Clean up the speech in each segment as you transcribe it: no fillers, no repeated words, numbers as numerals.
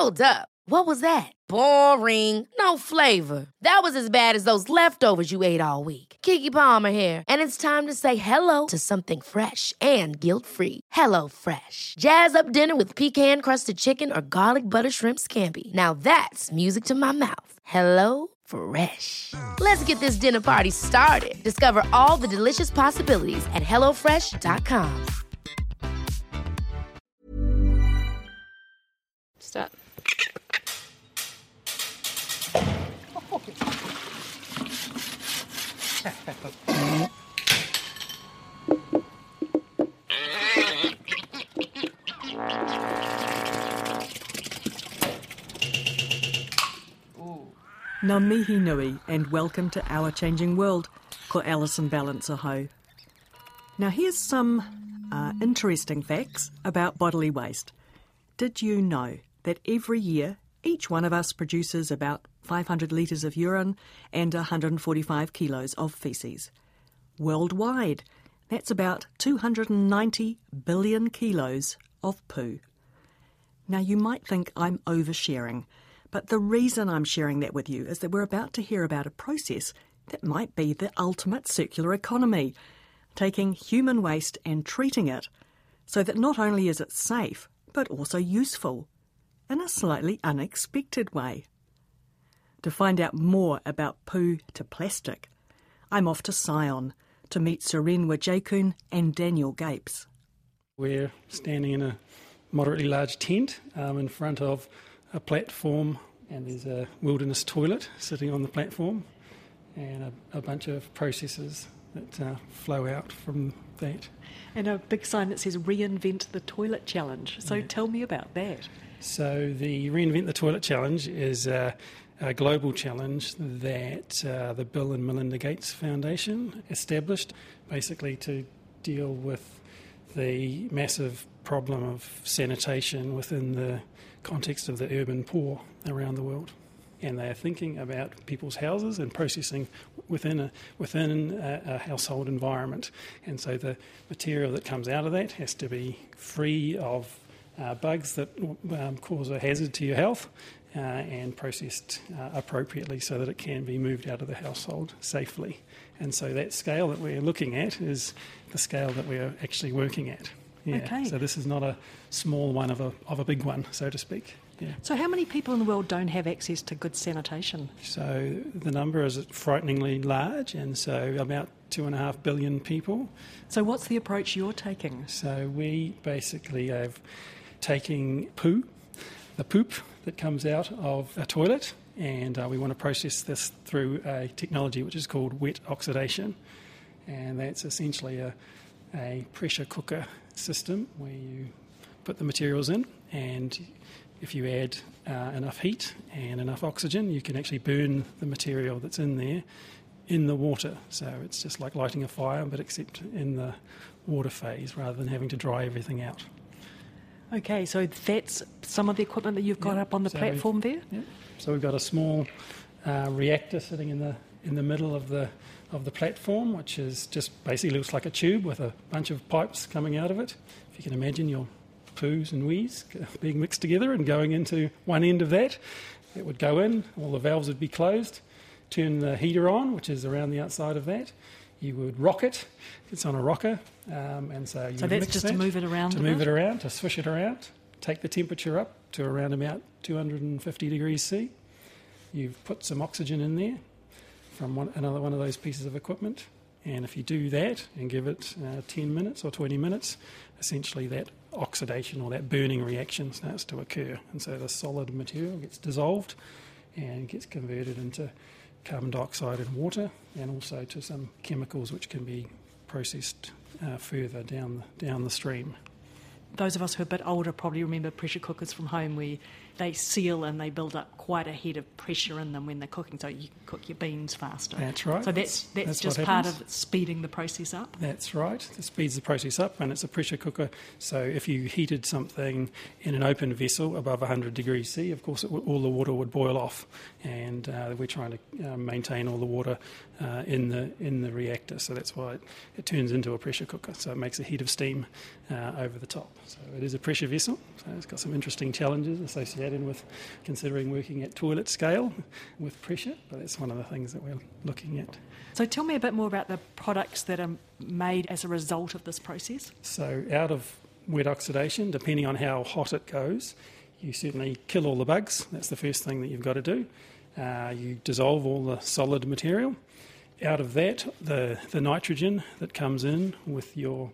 Hold up. What was that? Boring. No flavor. That was as bad as those leftovers you ate all week. Keke Palmer here, and it's time to say hello to something fresh and guilt-free. Hello Fresh. Jazz up dinner with pecan-crusted chicken or garlic butter shrimp scampi. Now that's music to my mouth. Hello Fresh. Let's get this dinner party started. Discover all the delicious possibilities at hellofresh.com. Start. Ngā mihi nui and welcome to Our Changing World, ko Alison Valence aho. Now here's some interesting facts about bodily waste. Did you know that every year each one of us produces about 500 litres of urine and 145 kilos of faeces? Worldwide, that's about 290 billion kilos of poo. Now you might think I'm oversharing, but the reason I'm sharing that with you is that we're about to hear about a process that might be the ultimate circular economy, taking human waste and treating it so that not only is it safe, but also useful in a slightly unexpected way. To find out more about poo to plastic, I'm off to Sion to meet Sirenwa Jakun and Daniel Gapes. We're standing in a moderately large tent in front of a platform, and there's a wilderness toilet sitting on the platform and a bunch of processes that flow out from that. And a big sign that says Reinvent the Toilet Challenge. So Tell me about that. So the Reinvent the Toilet Challenge is a global challenge that the Bill and Melinda Gates Foundation established, basically to deal with the massive problem of sanitation within the context of the urban poor around the world. And they are thinking about people's houses and processing within a household environment. And so the material that comes out of that has to be free of bugs that cause a hazard to your health and processed appropriately so that it can be moved out of the household safely. And so that scale that we're looking at is the scale that we're actually working at. Yeah. Okay. So this is not a small one of a big one, so to speak. Yeah. So how many people in the world don't have access to good sanitation? So the number is frighteningly large, and so about 2.5 billion people. So what's the approach you're taking? So we basically have taking poo, the poop that comes out of a toilet, and we want to process this through a technology which is called wet oxidation, and that's essentially a pressure cooker system where you put the materials in, and if you add enough heat and enough oxygen, you can actually burn the material that's in there in the water. So it's just like lighting a fire, but except in the water phase rather than having to dry everything out. Okay, so that's some of the equipment that you've got up on the platform there? Yeah. So we've got a small reactor sitting in the middle of the platform, which is just basically looks like a tube with a bunch of pipes coming out of it. If you can imagine your poos and wees being mixed together and going into one end of that, it would go in, all the valves would be closed, turn the heater on, which is around the outside of that. You would rock it. It's on a rocker, and so you so would that's mix just that, to move it around. to move it around, to swish it around, take the temperature up to around about 250 degrees C. You've put some oxygen in there from another one of those pieces of equipment, and if you do that and give it 10 minutes or 20 minutes, essentially that oxidation or that burning reaction starts to occur, and so the solid material gets dissolved and gets converted into carbon dioxide and water, and also to some chemicals which can be processed further down the stream. Those of us who are a bit older probably remember pressure cookers from home where they seal and they build up quite a head of pressure in them when they're cooking, so you can cook your beans faster. That's right. So that's just part of speeding the process up? That's right. It speeds the process up, and it's a pressure cooker. So if you heated something in an open vessel above 100 degrees C, of course all the water would boil off, and we're trying to maintain all the water in the reactor. So that's why it turns into a pressure cooker. So it makes a heat of steam over the top. So it is a pressure vessel, so it's got some interesting challenges associated with considering working at toilet scale with pressure, but that's one of the things that we're looking at. So tell me a bit more about the products that are made as a result of this process. So out of wet oxidation, depending on how hot it goes, you certainly kill all the bugs. That's the first thing that you've got to do. You dissolve all the solid material. Out of that, the nitrogen that comes in with your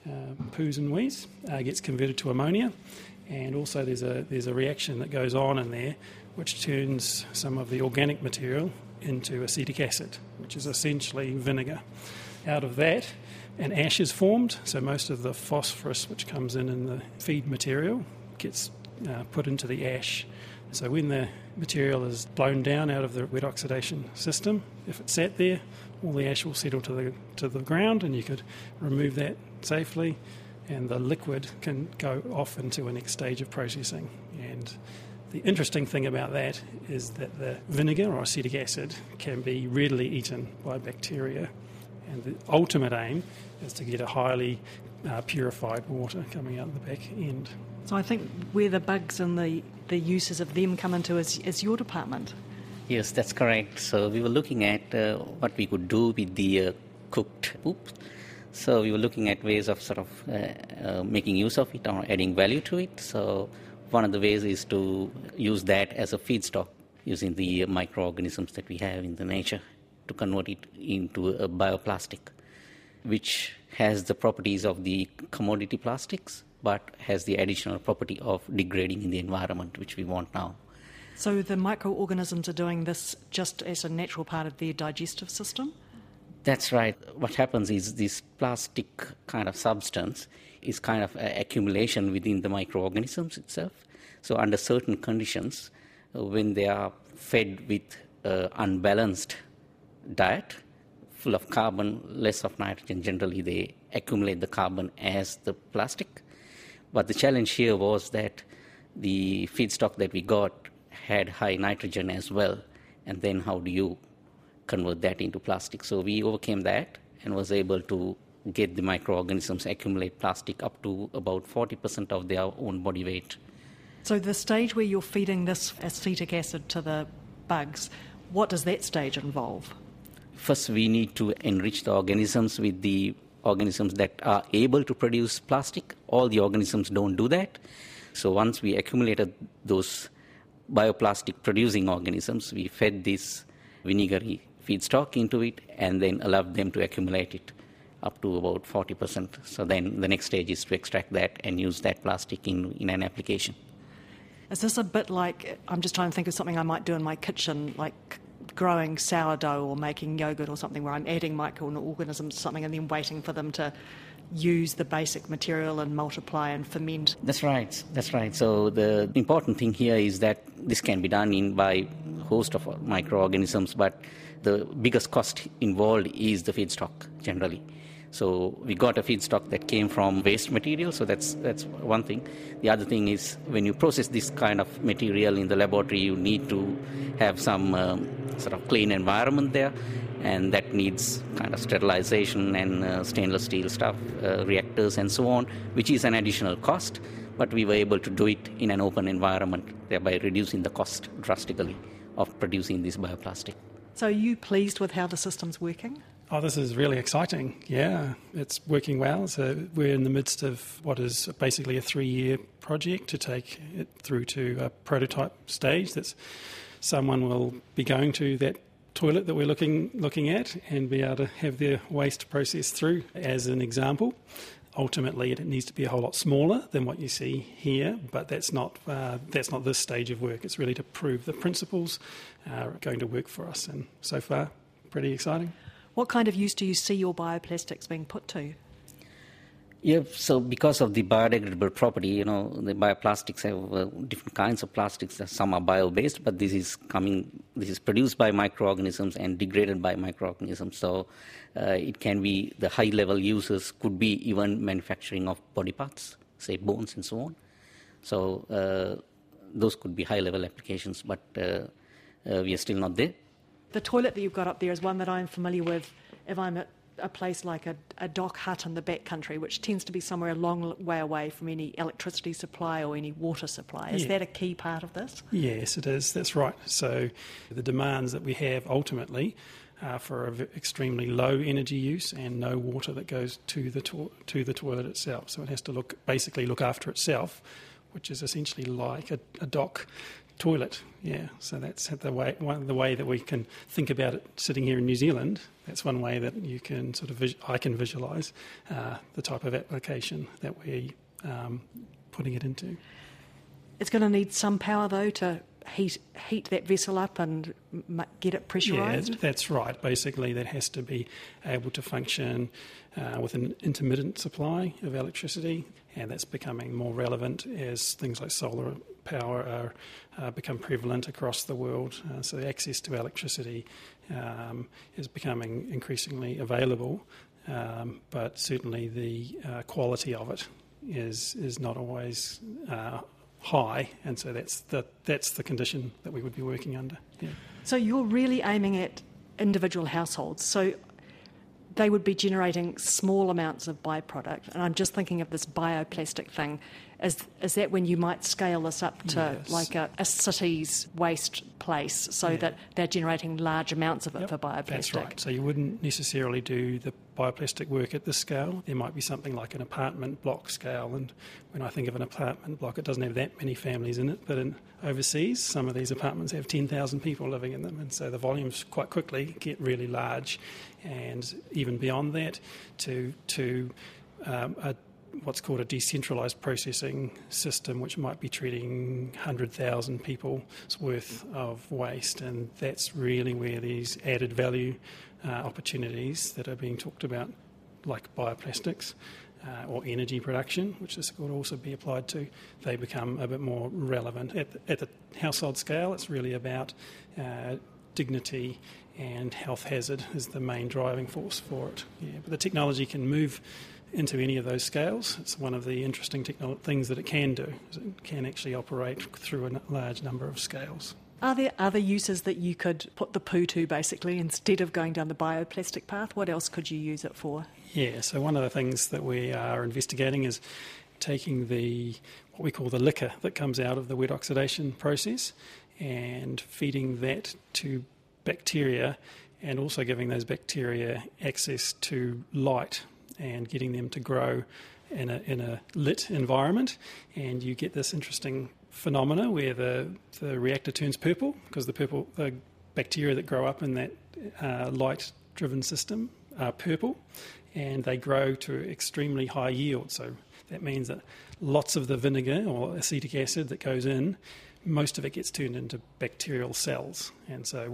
poos and wheeze gets converted to ammonia, and also there's a reaction that goes on in there which turns some of the organic material into acetic acid, which is essentially vinegar. Out of that, an ash is formed, so most of the phosphorus which comes in the feed material gets put into the ash. So when the material is blown down out of the wet oxidation system, if it sat there, all the ash will settle to the ground, and you could remove that safely, and the liquid can go off into a next stage of processing. And the interesting thing about that is that the vinegar or acetic acid can be readily eaten by bacteria, and the ultimate aim is to get a highly purified water coming out the back end. So I think where the bugs and the uses of them come into is your department. Yes, that's correct. So we were looking at what we could do with the cooked poop. So we were looking at ways of sort of making use of it or adding value to it. So one of the ways is to use that as a feedstock, using the microorganisms that we have in the nature to convert it into a bioplastic, which has the properties of the commodity plastics, but has the additional property of degrading in the environment, which we want now. So the microorganisms are doing this just as a natural part of their digestive system? That's right. What happens is this plastic kind of substance is kind of an accumulation within the microorganisms itself. So under certain conditions, when they are fed with unbalanced diet, full of carbon, less of nitrogen, generally they accumulate the carbon as the plastic. But the challenge here was that the feedstock that we got had high nitrogen as well, and then how do you convert that into plastic? So we overcame that and was able to get the microorganisms accumulate plastic up to about 40% of their own body weight. So the stage where you're feeding this acetic acid to the bugs, what does that stage involve? First, we need to enrich the organisms with the organisms that are able to produce plastic. All the organisms don't do that. So once we accumulated those bioplastic producing organisms, we fed this vinegary feedstock into it and then allowed them to accumulate it up to about 40%. So then the next stage is to extract that and use that plastic in an application. Is this a bit like, I'm just trying to think of something I might do in my kitchen, like growing sourdough or making yogurt or something, where I'm adding microorganisms to something and then waiting for them to use the basic material and multiply and ferment? That's right. So the important thing here is that this can be done by a host of microorganisms, but the biggest cost involved is the feedstock generally. So we got a feedstock that came from waste material, so that's one thing. The other thing is when you process this kind of material in the laboratory, you need to have some sort of clean environment there, and that needs kind of sterilization and stainless steel stuff, reactors and so on, which is an additional cost, but we were able to do it in an open environment, thereby reducing the cost drastically of producing this bioplastic. So are you pleased with how the system's working? Oh, this is really exciting. Yeah, it's working well. So we're in the midst of what is basically a 3-year project to take it through to a prototype stage. That's someone will be going to that toilet that we're looking at and be able to have their waste processed through as an example. Ultimately, it needs to be a whole lot smaller than what you see here, but that's not this stage of work. It's really to prove the principles are going to work for us, and so far, pretty exciting. What kind of use do you see your bioplastics being put to? Yeah, so because of the biodegradable property, the bioplastics have different kinds of plastics. Some are bio-based, but this is produced by microorganisms and degraded by microorganisms. So it can be, the high-level uses could be even manufacturing of body parts, say bones and so on. So those could be high-level applications, but we are still not there. The toilet that you've got up there is one that I'm familiar with. If I'm at a place like a dock hut in the backcountry, which tends to be somewhere a long way away from any electricity supply or any water supply. Is that a key part of this? Yes, it is. That's right. So the demands that we have ultimately are for extremely low energy use and no water that goes to the toilet itself. So it has to basically look after itself, which is essentially like a dock toilet. Yeah, so that's the way that we can think about it sitting here in New Zealand. That's one way that you can I can visualise the type of application that we're putting it into. It's going to need some power though to heat that vessel up and get it pressurised? Yeah, that's right. Basically, that has to be able to function with an intermittent supply of electricity, and that's becoming more relevant as things like solar power become prevalent across the world. So access to electricity is becoming increasingly available, but certainly the quality of it is not always high, and so that's the condition that we would be working under. Yeah. So you're really aiming at individual households. So they would be generating small amounts of byproduct. And I'm just thinking of this bioplastic thing. Is that when you might scale this up to like a city's waste place so that they're generating large amounts of it for bioplastic? That's right. So you wouldn't necessarily do the bioplastic work at this scale. There might be something like an apartment block scale, and when I think of an apartment block, it doesn't have that many families in it, but overseas, some of these apartments have 10,000 people living in them, and so the volumes quite quickly get really large, and even beyond that to what's called a decentralised processing system, which might be treating 100,000 people's worth of waste, and that's really where these added value opportunities that are being talked about, like bioplastics or energy production, which this could also be applied to, they become a bit more relevant. At the household scale, it's really about dignity and health hazard is the main driving force for it. Yeah, but the technology can move into any of those scales. It's one of the interesting things that it can do. Is it can actually operate through a large number of scales. Are there other uses that you could put the poo to, basically, instead of going down the bioplastic path? What else could you use it for? Yeah, so one of the things that we are investigating is taking what we call the liquor that comes out of the wet oxidation process and feeding that to bacteria, and also giving those bacteria access to light and getting them to grow in a lit environment, and you get this interesting phenomena where the reactor turns purple because the bacteria that grow up in that light-driven system are purple, and they grow to extremely high yield. So that means that lots of the vinegar or acetic acid that goes in, most of it gets turned into bacterial cells. And so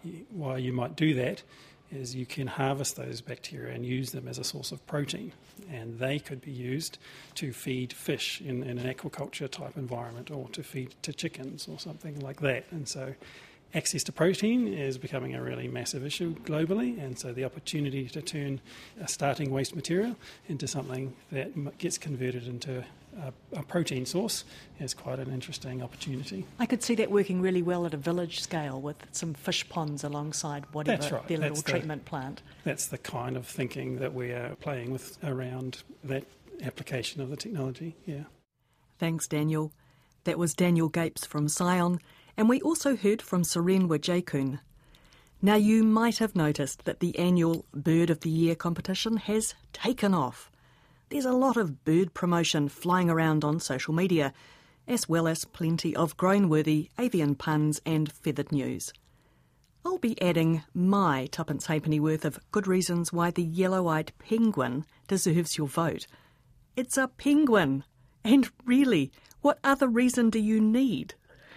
why you might do that is you can harvest those bacteria and use them as a source of protein, and they could be used to feed fish in an aquaculture type environment, or to feed to chickens or something like that. And so access to protein is becoming a really massive issue globally, and so the opportunity to turn a starting waste material into something that gets converted into a protein source is quite an interesting opportunity. I could see that working really well at a village scale with some fish ponds alongside whatever their little treatment plant. That's the kind of thinking that we are playing with around that application of the technology, yeah. Thanks, Daniel. That was Daniel Gapes from Scion, and we also heard from Sirenwa Jakun. Now, you might have noticed that the annual Bird of the Year competition has taken off. There's a lot of bird promotion flying around on social media, as well as plenty of groan-worthy avian puns and feathered news. I'll be adding my tuppence halfpenny worth of good reasons why the yellow-eyed penguin deserves your vote. It's a penguin! And really, what other reason do you need?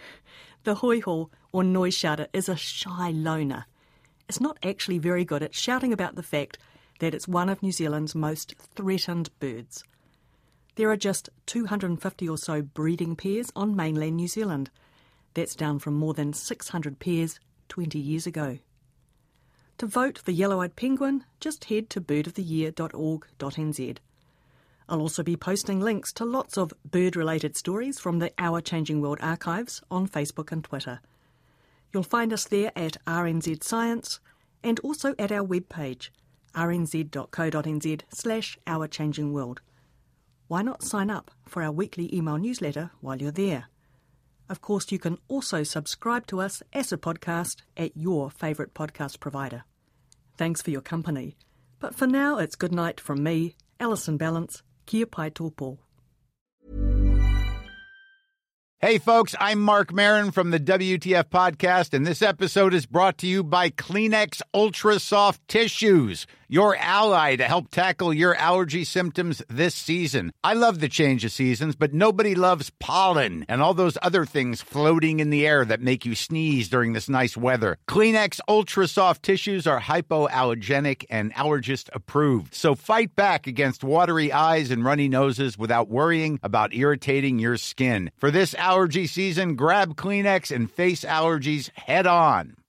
The hoiho, or noise shouter, is a shy loner. It's not actually very good at shouting about the fact that it's one of New Zealand's most threatened birds. There are just 250 or so breeding pairs on mainland New Zealand. That's down from more than 600 pairs 20 years ago. To vote for yellow-eyed penguin, just head to birdoftheyear.org.nz. I'll also be posting links to lots of bird-related stories from the Our Changing World archives on Facebook and Twitter. You'll find us there at RNZ Science and also at our webpage, rnz.co.nz/ourchangingworld. Why not sign up for our weekly email newsletter while you're there? Of course, you can also subscribe to us as a podcast at your favourite podcast provider. Thanks for your company. But for now, it's good night from me, Alison Ballance. Kia pai tōpō. Hey folks, I'm Mark Maron from the WTF Podcast, and this episode is brought to you by Kleenex Ultra Soft Tissues, your ally to help tackle your allergy symptoms this season. I love the change of seasons, but nobody loves pollen and all those other things floating in the air that make you sneeze during this nice weather. Kleenex Ultra Soft Tissues are hypoallergenic and allergist approved, so fight back against watery eyes and runny noses without worrying about irritating your skin. For this allergy season, grab Kleenex and face allergies head on.